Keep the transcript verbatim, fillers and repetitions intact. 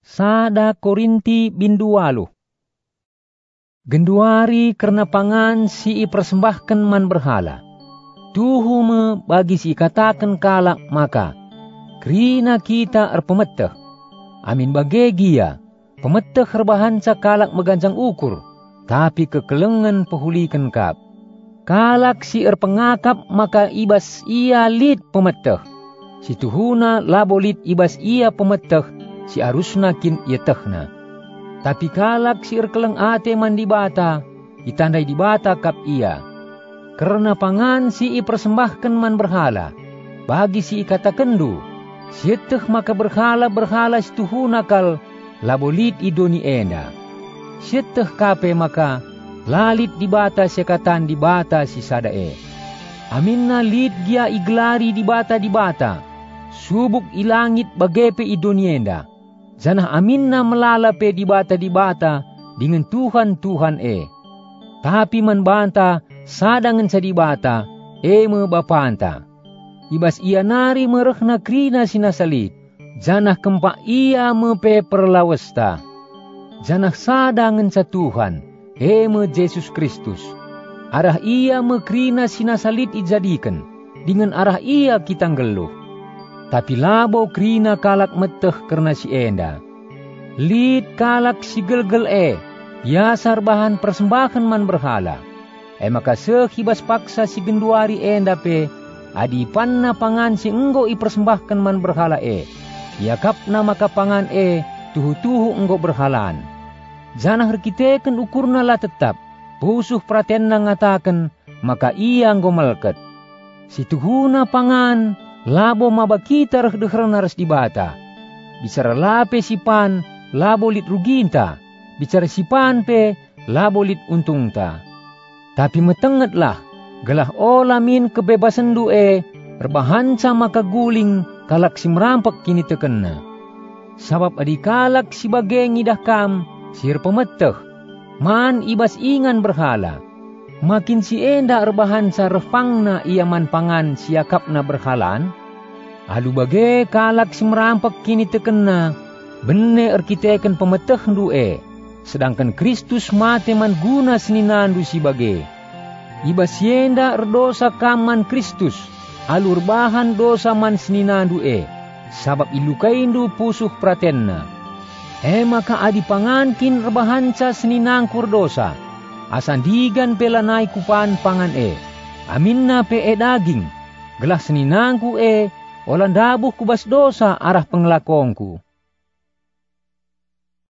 Sada Korinti bindualu. Genduari karena pangan si ipersembahkan man berhala. Tuhu me bagi si katakan kalak maka. Krina kita erpemeteh. Amin bagegia. Pemeteh rebahan sa kalak meganjang ukur. Tapi kekelengan pehulikan kap. Kalak si erpengakap maka ibas ia lid pemeteh. Si tuhuna labo lid ibas ia pemeteh. Si arusna kin ia tehna. Tapi kalak si erkeleng ate man di bata, itandai di bata kap ia. Karena pangan si ipersembahkan man berhala, bagi si kata kendu, sieteh maka berhala-berhala situhuna kal, labolit idoni enda. Sieteh kape maka, lalit di bata sekatan di bata si sadae. Aminna lid gia iglari di bata di bata, subuk ilangit bagepe idoni enda. Janah aminna melalape di bata di bata dengan Tuhan-Tuhan e. Tapi man banta sadangan sa di bata e me bapanta. Ibas ia nari merehna krina sinasalit. Janah kempa ia mepe perlawesta. Janah sadangan sa Tuhan e me Yesus Kristus. Arah ia me krina sinasalit ijadikan. Dengan arah ia kita ngeluh. Tapi labo krina kalak meteh karena si enda. Lid kalak si gelgel e, biasar bahan persembahan man berhala. E maka sehibas paksa si genduari enda pe, adi panna pangan si enggo ipersembahkan man berhala e. Yakapna maka pangan e, tuhu-tuhu enggo berhalaan. Janah rikiteken ukurna lah tetap, pusuh pratenna ngataken, maka ia enggo melket. Si tuhuna pangan, labo mabakita reh-dehrana res di bata. Bicara lape sipan, labo lit ruginta. Bicara sipan pe, labo lit untungta. Tapi metengetlah, gelah olamin kebebasan du'e, rebahanca maka guling, kalak si merampak kini tekenna. Sabab adi kalak si bageng idah kam, sir pemeteh, man ibas ingan berhala. Makin si enda rebahan sa refangna ia man pangan siakapna berhalan. Alu bage kalak si merampak kini tekena. Bene erkiteken pemeteh du'e. Sedangkan Kristus mate man guna seninandu si bage. Ibas yenda erdosa kaman Kristus. Alu rebahan dosa man seninandu e. Sabab ilukaindu pusuh pratenna. E maka adi pangankin rebahanca seninangkur dosa. Asandigan pelanai kupan pangan e. Aminna pe e daging. Gelah seninangku e. Olan dabuh kubas dosa arah pengelakongku.